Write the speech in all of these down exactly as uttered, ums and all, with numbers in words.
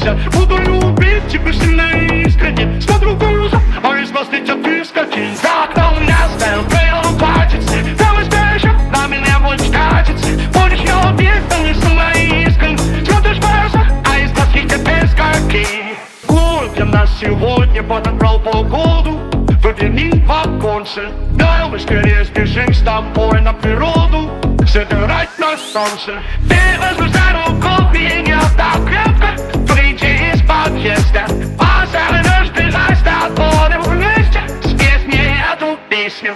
плачется. Буду любить тебя сильно и искренне. Смотрю в глаза, а из глаз летят искорки. За окном я стоял, пыл плачется. Там избежал, на меня больше катится. Будешь любить, но не сильно и искренне. Смотришь в глаза, а из глаз летят искорки. Год я на сегодня подобрал полгода. Выгляни в оконце. Дай мы скорее сбежим с тобой на природу. Собирать на солнце. Ты возьму за руку меня так крепко. Выйди из подъезда. Позовешь бежать с тобой вместе. Спеть мне эту песню.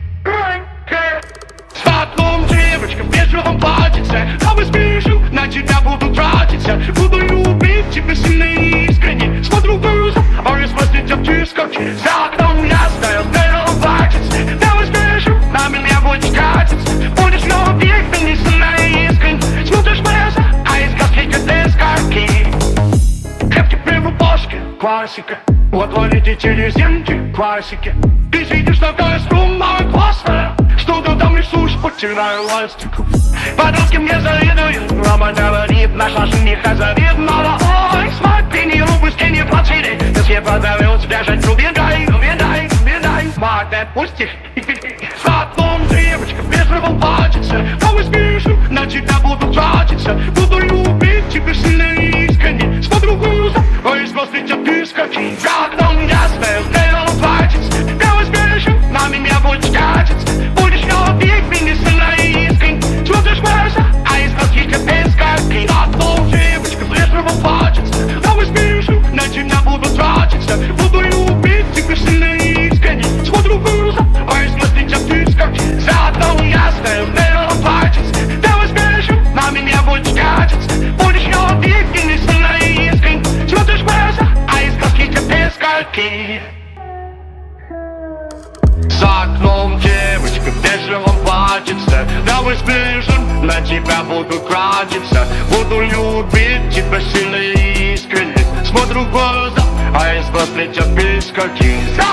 С окном девочка в бежевом платьице. А вы спешу, на тебя буду тратиться. Буду любить тебя сильно и искренне. Смотрю в глаза, а из глаз летят искорки. За окном я стоял в бежевом платьице. Да вы спешу, на меня будешь катиться. Будешь любить меня сильно и искренне. Смотришь в глаза, а из глаз летят искорки. Крепкий при рубашке, классика. Вот ловите телеземки, классики. Ты видишь, такая струнная классная. Что-то там рисуешь, потираю ластику. Подростки мне завидуют, мама говорит, наша жениха завидного. Ой, смотри, не рубушки не платили. Если позовет тебя жить, убегай, убегай, убегай. Мать, отпусти. С окном девочка в бежевом платьице. А вы спешу, на тебя буду тратиться. Буду любить тебя сильно и искренне. Смотрю в глаза, а из глаз летят искорки. За окном я стоял в бежевом платьице. Да вы спешу, на меня будешь катиться. Будешь любить меня сильно и искренне. Смотришь в глаза, а из глаз летят искорки. За окном девочка в бежевом платьице. Да вы спешу, на тебя буду тратиться. Буду любить тебя сильно и искренне. Смотрю в глаза, а из глаз летят искорки. За окном я стоял в бежевом платьице. Да вы спешу, на меня будешь катиться. Будешь любить меня сильно и искренне. Смотришь в глаза, а из глаз летят искорки. За окном девочка в бежевом платьице. Да вы спешим, на тебя буду тратиться. Буду любить тебя сильно и искренне. Смотрю в глаза, а из глаз летят искорки. За